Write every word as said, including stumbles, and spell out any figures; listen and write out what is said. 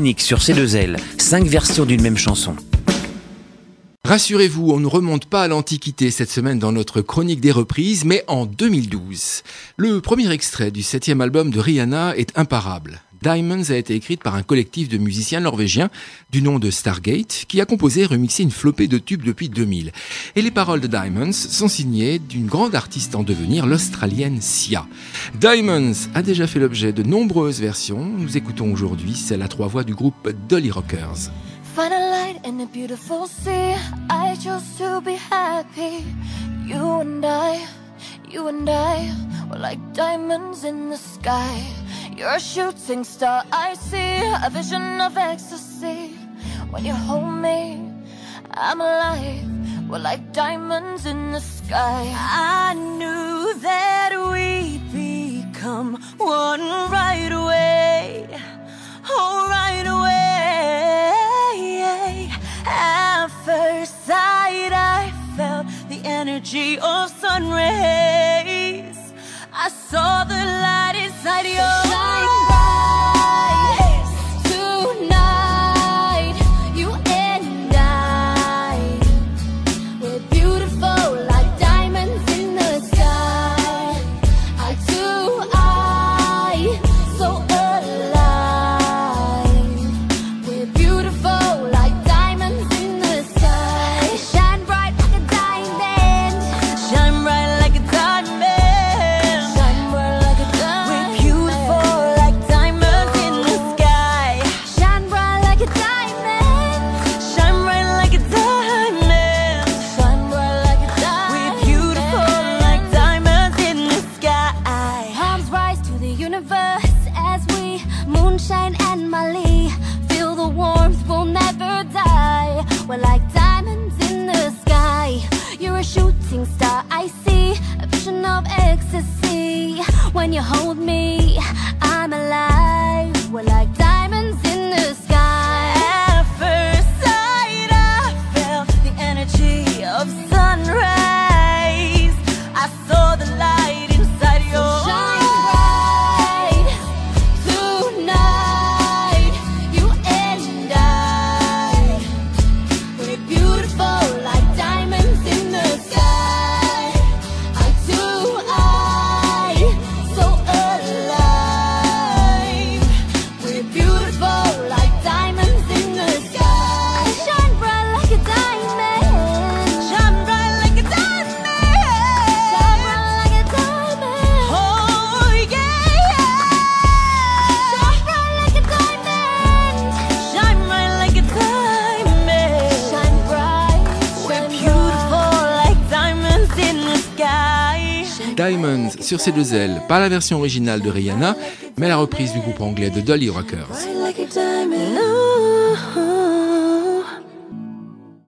unique sur C deux L, cinq versions d'une même chanson. Rassurez-vous, on ne remonte pas à l'Antiquité cette semaine dans notre chronique des reprises, mais en deux mille douze. Le premier extrait du septième album de Rihanna est imparable. Diamonds a été écrite par un collectif de musiciens norvégiens du nom de Stargate qui a composé et remixé une flopée de tubes depuis deux mille. Et les paroles de Diamonds sont signées d'une grande artiste en devenir, l'Australienne Sia. Diamonds a déjà fait l'objet de nombreuses versions. Nous écoutons aujourd'hui celle à trois voix du groupe Dolly Rockers. Find a light in a beautiful sea. I chose to be happy. You and I, you and I, we're like diamonds in the sky. You're a shooting star, I see a vision of ecstasy. When you hold me, I'm alive. We're like diamonds in the sky. I knew that we'd become one right away. Oh, right away. At first sight, I felt the energy of sun rays. I saw the light inside your eyes. Tonight, you and I, we're beautiful like diamonds in the sky. Eye to eye, so alive. We're beautiful like diamonds in the sky. Shine bright like a diamond. Shine bright like a diamond. Shine and Mali, feel the warmth, we'll never die. We're like diamonds in the sky. You're a shooting star, I see a vision of ecstasy. When you hold me, I'm alive. We're like diamonds in the sky. At first sight, I felt the energy of sunrise. I saw the light inside your eyes. Diamonds sur C deux L, pas la version originale de Rihanna, mais la reprise du groupe anglais de Dolly Rockers. Right like a diamond.